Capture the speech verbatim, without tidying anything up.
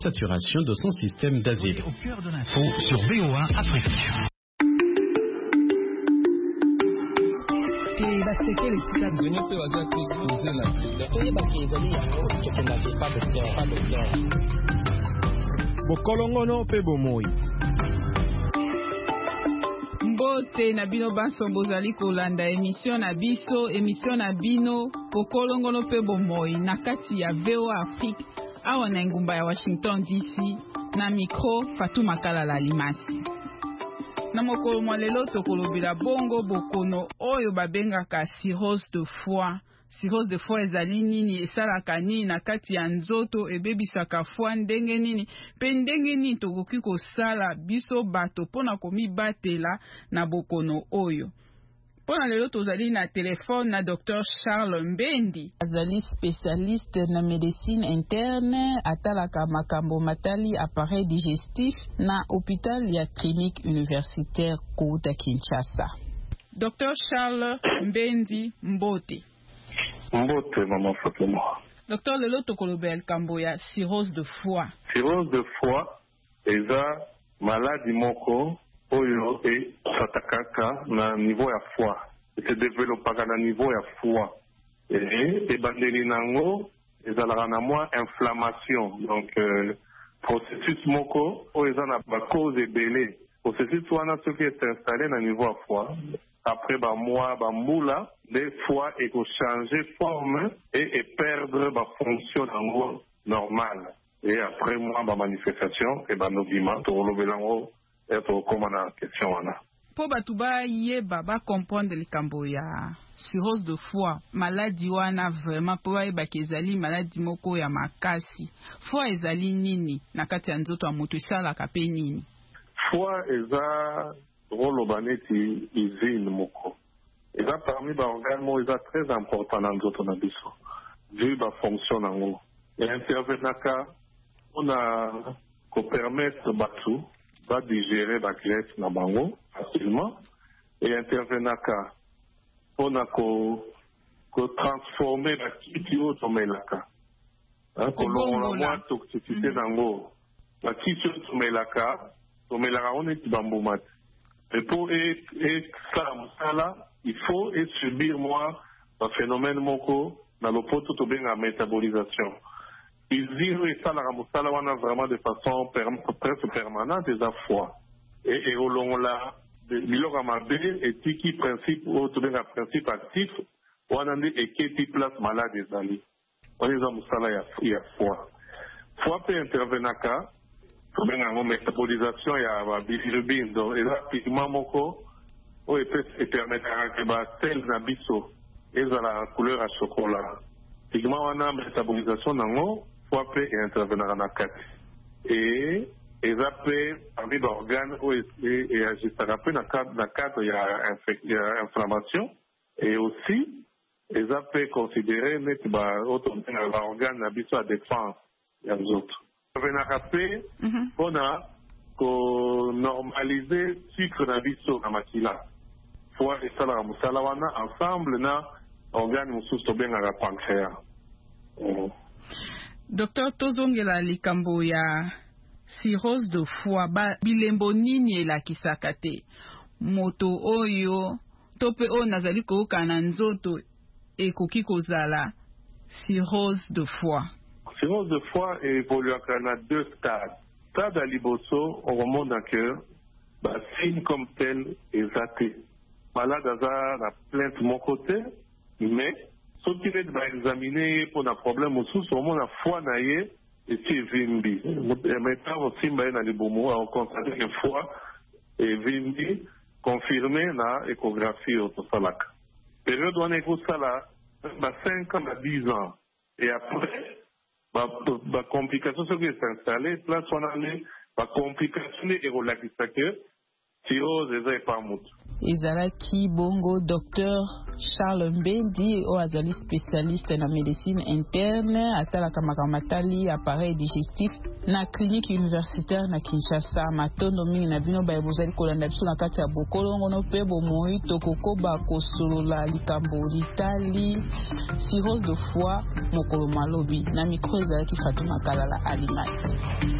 Saturation de son système d'asile. Au cœur de l'info sur B O un Afrique. Bokolongono pe bomoi. Mbote na bino banso bozali kolanda émission na biso émission na bino Bokolongono pe bomoi na kati ya V O A Afrique awa na ngumba ya Washington D C na micro Fatou Makala Limasi. Na mokolo mwa lelo tokolobela bongo bokono oyo babengaka cirrhose de foie. Cirrhose de foie ezali nini, esalaka nini na kati ya nzoto, ebebisaka foie ndenge nini, pe ndenge nini tokoki kosala biso bato pona komibatela na bokono oyo. Pona lelo tozali na telefone na docteur Charles Mbendi, azali spécialiste na médecine interne, atalaka makambo matali appareil digestif na hôpital ya clinique universitaire Kouta Kinshasa. docteur Charles Mbendi Mbote. Mbote maman Fatima. Docteur lelo tokolobel kambo ya cirrhose de foie. Cirrhose de foie eza maladie moko oyo e satakaka na niveau ya foie. E se développaka na niveau ya foie. Et e bandeli nango ezalaka na mwa inflammation. Donc euh, processus moko oyo eza na ba cause ebele. Processus wana soki est installé na niveau ya foie. Après ba mois ba mbula des fois et ko changer forme et, et perdre ba fonction nango normale. Et après moi ba manifestation et ba noviment to lobelango et to komana question wana. Po batu ba yeba ba comprendre likambo ya cirrhose de foie, maladie wana vraiment po ba yeba kezali maladie moko ya makasi. Foie ezali nini na kati ya nzoto ya mutu esalaka pe nini? Foie eza rolo baneti usine moko. Eza parmi ba organes mo eza très important dans nzoto na biso. Vu ba fonction nango. Et intervenaka on a ko permettre batu ba digérer ba graisse na bango facilement et intervenaka on a ko ko transformer la kiti o tomelaka. Hein, ko longola moi toxicité nango. La kiti o tomelaka tomelaka on est bamboumat. Et pour et, et ça, il faut et subir moi un phénomène moko dans le pot tout bien en métabolisation. Ils disent et ça la ramosala wana vraiment de façon presque permanente des fois. Et et au long là, biloko amabe et tiki principe ou tout bien principe actif, wana ndi et qui place malade des ali. On les a musala ya ya foi. Foi peut intervenir ka bien en métabolisation il y a bilirubine donc et là pigment moko o et peut permettre que ba sel na biso et la couleur à chocolat pigment wana métabolisation nango faut peut intervenir na kati et et ça peut parmi d'organes o et agir ça peut na cadre na cadre il y a il inflammation et aussi et ça peut considérer mettre ba autre organe na biso à défense il y a d'autres. Venarapé, on a normalisé sucre na biso na makila. Fois et ça la musala wana ensemble na organe mususu to benga la pancréas. Docteur tozongela likambo ya cirrhose de foie ba bilembo nini la kisakate. Moto oyo tope o nazali ko kana nzoto ekoki kozala cirrhose de foie. Cirrhose de foie évolue à deux stades. Stade à liboso, on remonte dans le cœur, bah, signe comme tel est athée. Malade à la plainte de mon côté, mais ce qui va examiner pour un problème au sous, on a foie naïe et c'est vimbi. Maintenant, aussi, dans les bons mots, on constate que foie est vimbi, confirmé dans l'échographie au Tossalak. Période où on écoute ça là, bah, cinq ans à dix ans. Et après, la bah, complication qui est installée, place on a les bah, complications et relatives que cirrhose eza epa mutu. ezalaki bongo docteur Charles Mbendi o azali spécialiste na médecine interne atalaka makambo matali appareil digestif na clinique universitaire na Kinshasa. Matondo mingi na bino baye bozali kolanda biso na kati ya bokolongono pe bomoi tokokoba kosolola likambo litali cirrhose de foie mokolo malobi na micro ezalaki Fatuma Kalala Alimasi.